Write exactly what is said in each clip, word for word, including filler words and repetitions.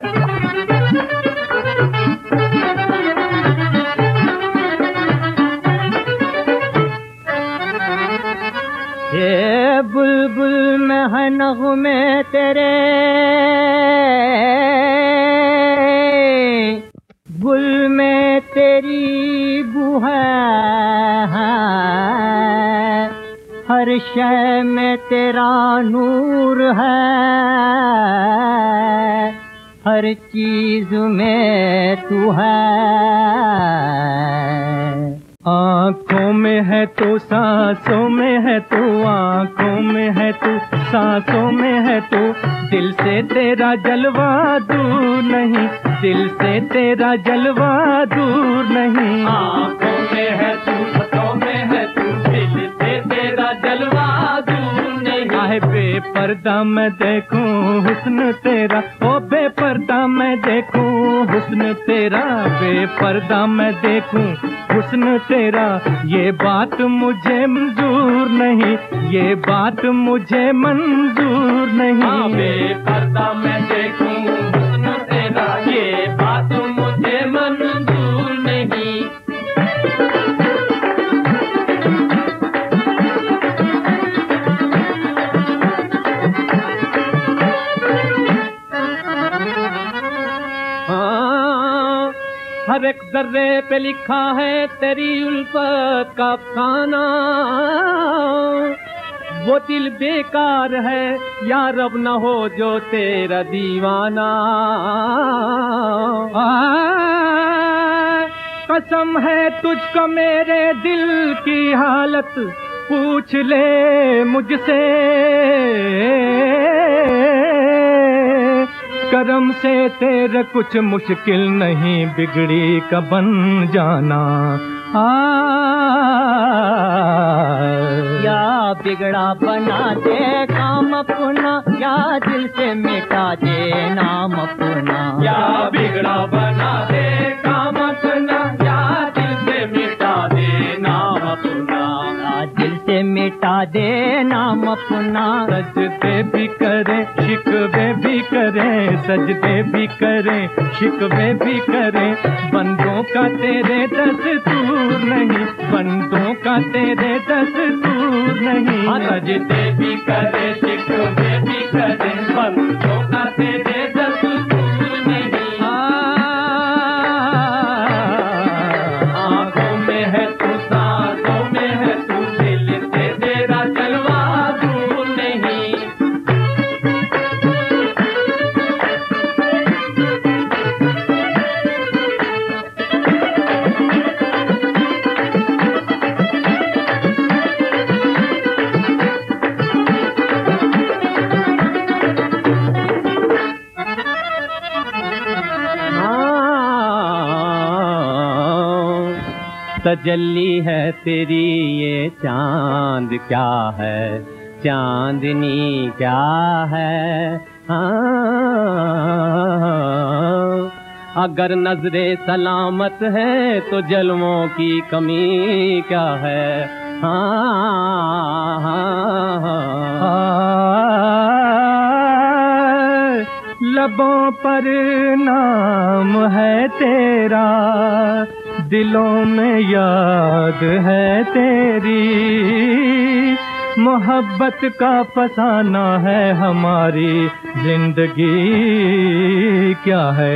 ये बुलबुल में है नग़्मे तेरे, गुल में तेरी बू है, हर शय में तेरा नूर है, हर चीज में तू है। आँखों में है तो सांसों में है तू, आँखों में है तू सांसों में है तू, दिल से तेरा जलवा दूर नहीं, दिल से तेरा जलवा दूर नहीं। आँखों में है तू सांसों में है तू, दिल से तेरा जलवा दूर नहीं। आहे बेपर्दा मैं देखूं हुस्न तेरा, ओ बेपर्दा मैं देखूं हुस्न तेरा, बेपर्दा मैं देखूं हुस्न तेरा, ये बात मुझे मंजूर नहीं, ये बात मुझे मंजूर नहीं। हाँ, बेपर्दा मैं देखूं हुस्न तेरा, ये बात मुझे मंजूर नहीं। हर एक जर्रे पे लिखा है तेरी उल्फत का अफसाना, वो दिल बेकार है या रब न हो जो तेरा दीवाना। आ, कसम है तुझको मेरे दिल की हालत, पूछ ले मुझसे, करम से तेरे कुछ मुश्किल नहीं, बिगड़ी का बन जाना। आ, या बिगड़ा बना दे काम अपना, या दिल से मिटा दे नाम अपना। या बिगड़ा बना दे काम अपना, या दिल से मिटा दे नाम अपना। या दिल से मिटा दे नाम अपना। सजदे भी करे शिकवे भी करे, सजदे भी करे शिकवे भी करे, बंदों का तेरे दस्तूर नहीं, बंदों का तेरे दस्तूर नहीं। सजदे भी करे शिकवे भी करे, बंदों का तेरे दस्तूर नहीं। आँखों में है तू सांसों में है तू, दिल से तेरा जलवा दूर नहीं। तजल्ली है तेरी ये चांद क्या है, चांदनी क्या है। हाँ, अगर नजरे सलामत है तो जलवों की कमी क्या है। हाँ, हाँ, लबों पर नाम है तेरा, दिलों में याद है तेरी, मोहब्बत का फसाना है हमारी जिंदगी क्या है।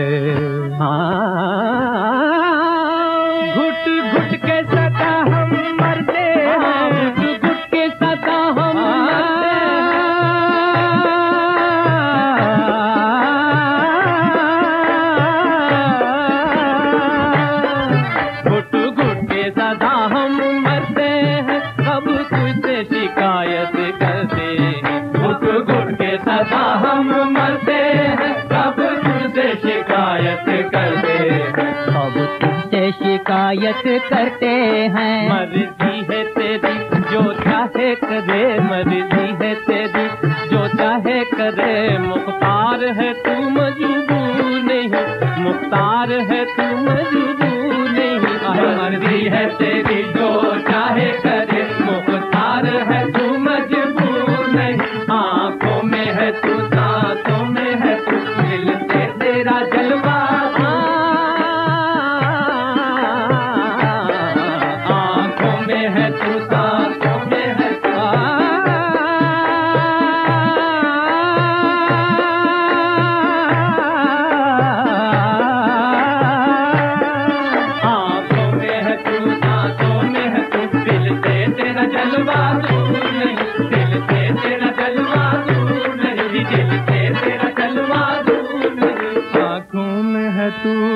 हाँ, घुट घुट के सदा हम मरते हैं, घुट घुट के सदा हम शिकायत करते हैं, घुट घुट के सदा हम मरते हैं, कब तुझसे शिकायत करते हैं, अब तुझसे शिकायत करते हैं। मर्जी है तेरी जो चाहे करे, मर्जी है तेरी जो चाहे करे, मुख्तार है तू मजबूर नहीं, मुख्तार है तू मजबूर नहीं। मर्जी है तेरी जो चाहे करे, मुख्तार है तू मजबूर नहीं। आँखों में है तू सांसों में है तू, दिल से तेरा तेरा जलवा आंखों में है तू सांसों में है तू आंखों में है तू सांसों में है तू दिल से तेरा जलवा दूर नहीं दिल से तेरा जलवा दूर नहीं दिल से तेरा जलवा दूर नहीं आँखों में है तू